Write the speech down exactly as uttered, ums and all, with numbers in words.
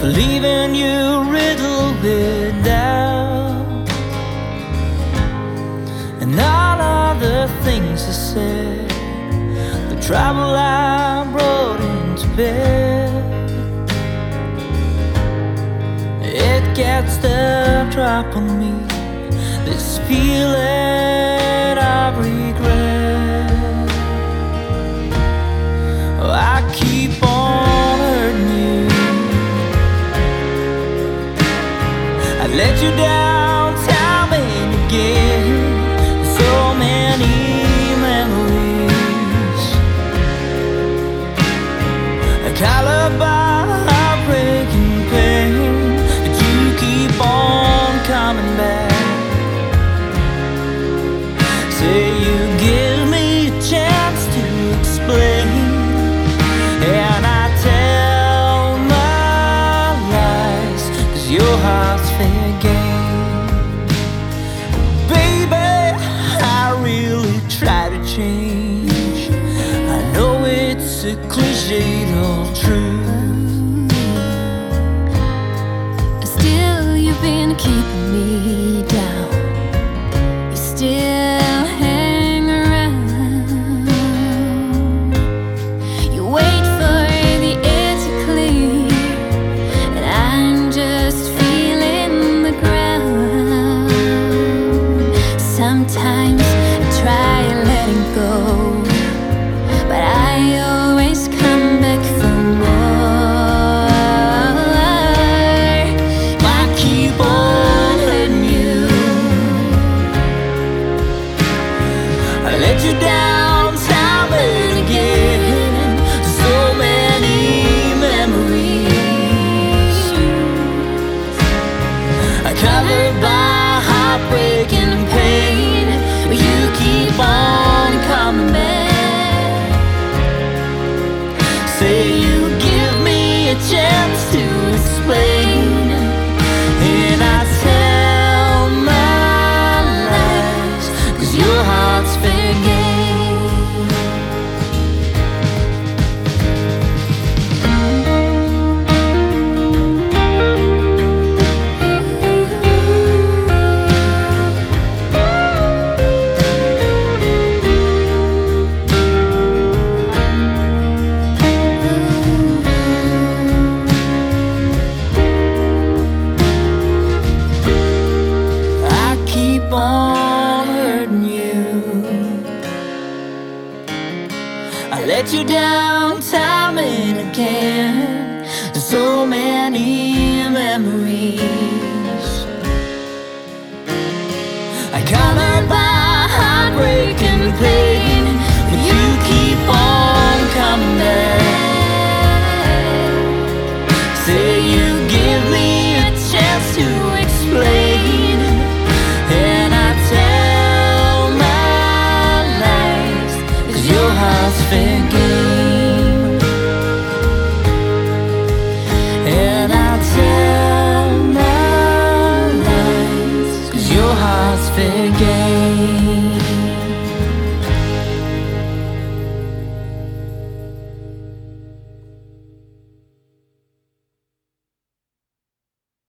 for leaving you riddled with doubt, and all of the things I said, the trouble I brought into bed. It gets the drop on me, this feeling of regret. Oh, I keep on hurting you. I let you down time and again. So many memories, colored by heartbreaking pain, but you keep on coming back. Say you give me a chance to explain, and I tell my lies, 'cause your heart's fair game. Baby, I really try to change. I know it's a cliched old truth, still you've been keeping me down. You still hang around. You wait for the air to clear, and I'm just feeling the ground. Sometimes I try letting go, but I always come back for more. I keep on hurting you. I let you down time and again. So many memories, covered by heartbreaking pain, but you keep on coming back. Say you give me a chance to explain, and I tell my lies, 'cause your heart's fair game. On hurting you. I let you down time and again. So many memories, I covered by heartbreaking pain.